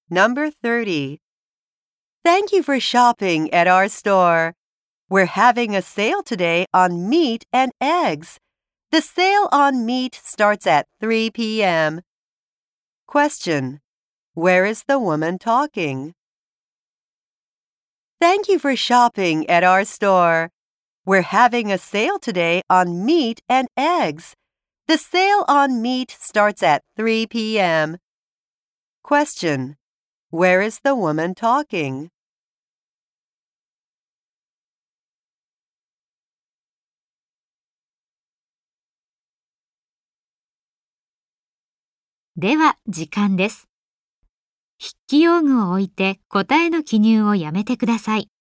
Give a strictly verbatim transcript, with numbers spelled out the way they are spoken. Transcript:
Number thirty. Thank you for shopping at our store. We're having a sale today on meat and eggs. The sale on meat starts at three p m Question. Where is the woman talking? Thank you for shopping at our store. We're having a sale today on meat and eggs. The sale on meat starts at three p m Question. Where is the woman talking? では、時間です。筆記用具を置いて答えの記入をやめてください。